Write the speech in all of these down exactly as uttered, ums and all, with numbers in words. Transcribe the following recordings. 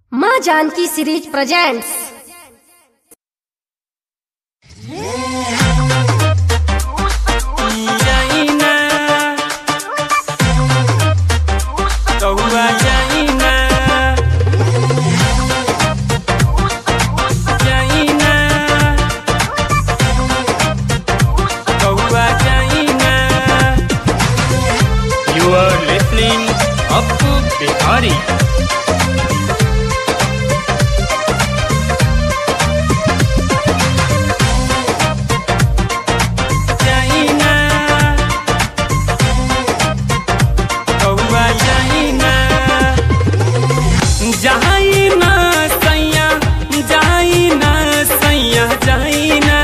माँ Janaki series presents. You are listening up to Bihari. जाइना सैया जाइना सैया जाइना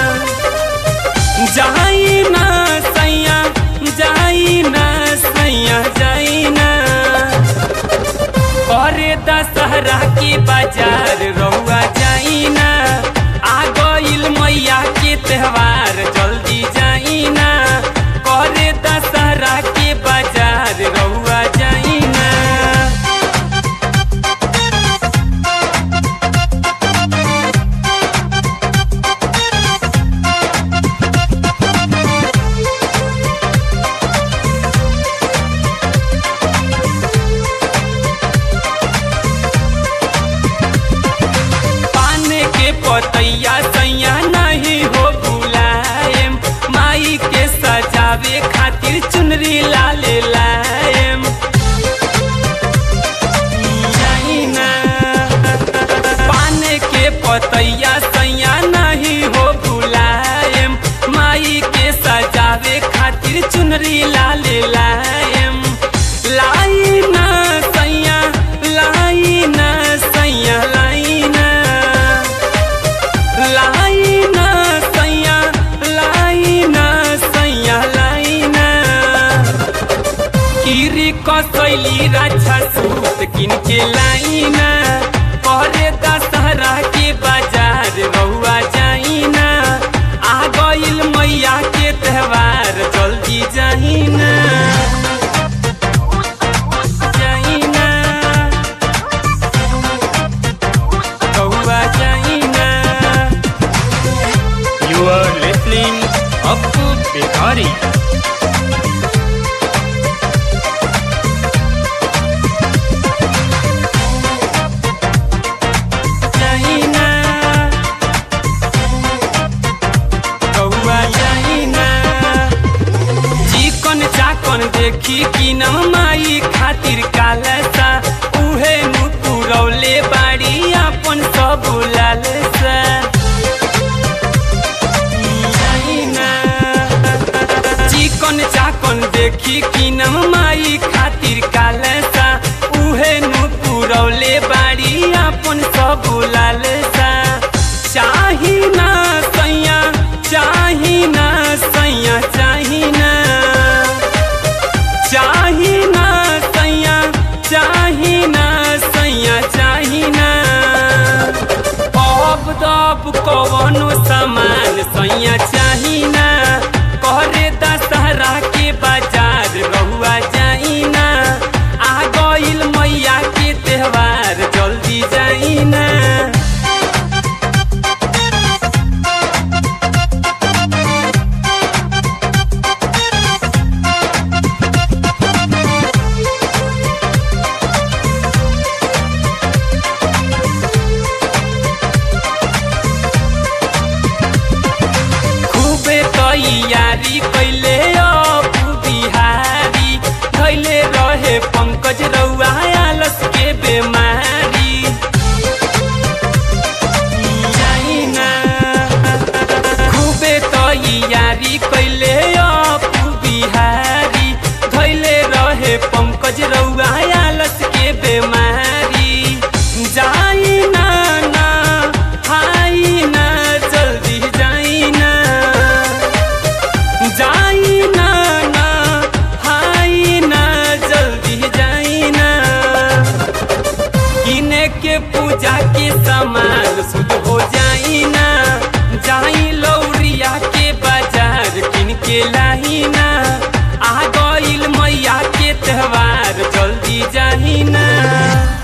जाइना सैया जाइना सैया जाइना अरे दशहरा के बाजार रहुआ जाइना आ गइल मैया के त्योहार जल्दी जाइना करे दशहरा के बाजार रहुआ जाइना। पतैया सैया नहीं हो भुलाएम माई के सजावे खातिर चुनरी लाले लाएम जाइना पाने के पतैया सैया नहीं हो भुलाएम माई के सजावे खातिर चुनरी लाले लाएम लाइना सैया लाइना सैया लाइना लाइना सैया लाइना सैया लाइना कीरी कसैली राछा सूत किन के लाइना करे दशहरा के बाजार रहुआ जाइना आ गइल मैया के त्योहार जल्दी जाइना जाइना रहुआ जाइना। You are listening up to Bihari. जाइना रहुआ जाइना चिकन चाकन देखी कि न माई खातिर कालसा उहे नु पुरौले बाड़ी अपन सब लालसा चिकन चाकन देखी कि न माई खातिर कालसा उहे नु पुरौले बाड़ी अपन सब लालसा चाहिना सैया चाहिना सैया चाहिना चाहिना सैया चाहिना सैया चाहिना अब दब कवनो सामान सैया चाहिना करे दशहरा के बाजार रहुआ जाइना आ गइल मैया के त्योहार जल्दी जाइना। खूबे तैयारी कैले अबू बिहारी धैले रहे पंकज रउआ आलस के बेमारी जाइना खूबे तैयारी कैले अबू बिहारी धैले रहे पंकज रउआ आलस के बेमारी जाइना ना हाइना जल्दी जाइना जाइना ना हाइना जल्दी जाइना किने के पूजा के सामान शुद्ध हो जाइना जाई लौरिया के बाजार किन के लाइना आ गइल मैया के त्योहार जल्दी जाइना।